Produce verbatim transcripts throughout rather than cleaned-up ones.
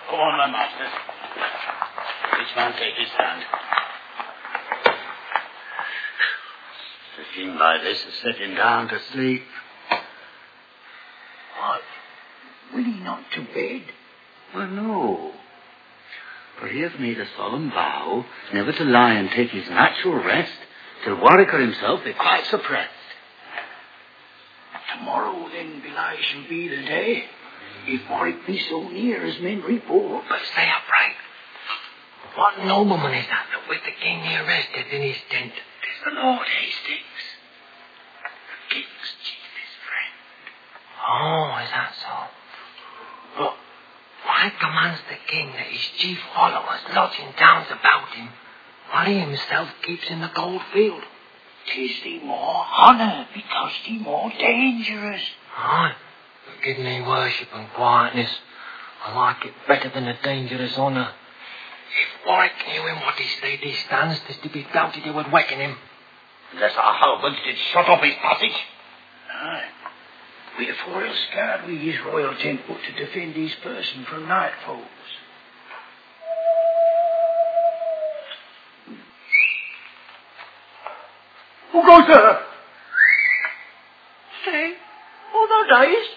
Come on, my masters. Each man take his stand. The king by this is sitting down to sleep. What? Will he not to bed? Well, no. For he has made a solemn vow never to lie and take his natural rest till Warwick himself be quite suppressed. Tomorrow, then, belike, shall be the day. If Warwick be so near as men report. But stay upright. What nobleman is that that with the king he arrested in his tent? Tis the Lord Hastings, the king's chiefest friend. Oh, is that so? Look, why commands the king that his chief followers lodge in towns about him, while he himself keeps in the gold field? Tis the more honour, because the more dangerous. Aye, but give me worship and quietness. I like it better than a dangerous honour. If Warwick knew in what his state he stands, 'tis to be doubted he would waken him. Unless our halberds did shut up his passage. Aye. Wherefore else guard we his royal temple to defend his person from night foes? Who goes there? Stay, oh thou diest.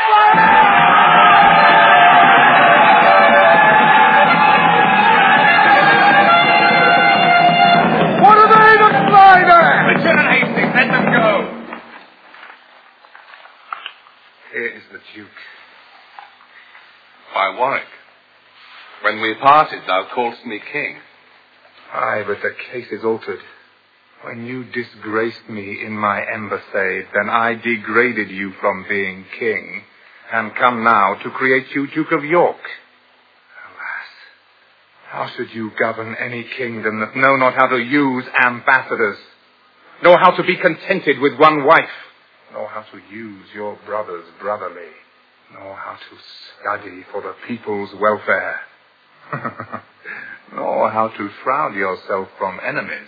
What are they that fly there? Lieutenant Hastings, let them go. Here is the Duke. Why, Warwick, when we parted, thou calledst me king. Aye, but the case is altered. When you disgraced me in my embassade, then I degraded you from being king, and come now to create you Duke of York. Alas, how should you govern any kingdom that know not how to use ambassadors, know how to be contented with one wife, know how to use your brothers brotherly, know how to study for the people's welfare, know how to shroud yourself from enemies?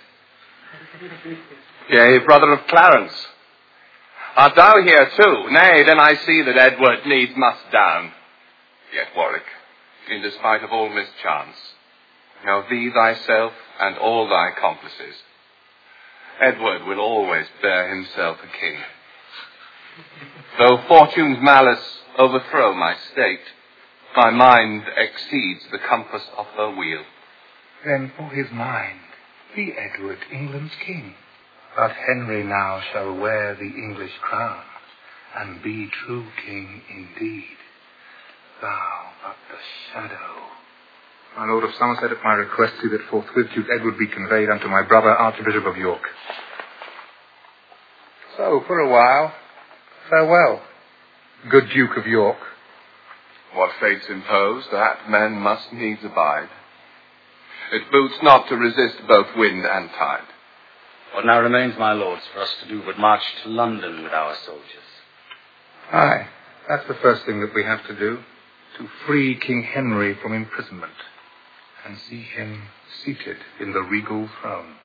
Yea, brother of Clarence, art thou here too? Nay, then I see that Edward needs must down. Yet, Warwick, in despite of all mischance, know thee thyself and all thy accomplices, Edward will always bear himself a king. Though fortune's malice overthrow my state, my mind exceeds the compass of her wheel. Then for his mind be Edward England's king. But Henry now shall wear the English crown, and be true king indeed. Thou but the shadow. My Lord of Somerset, at my request, see that forthwith Duke Edward be conveyed unto my brother Archbishop of York. So, for a while, farewell, good Duke of York. What fates impose, that men must needs abide. It boots not to resist both wind and tide. What now remains, my lords, for us to do but march to London with our soldiers? Aye, that's the first thing that we have to do, to free King Henry from imprisonment, and see him seated in the regal throne.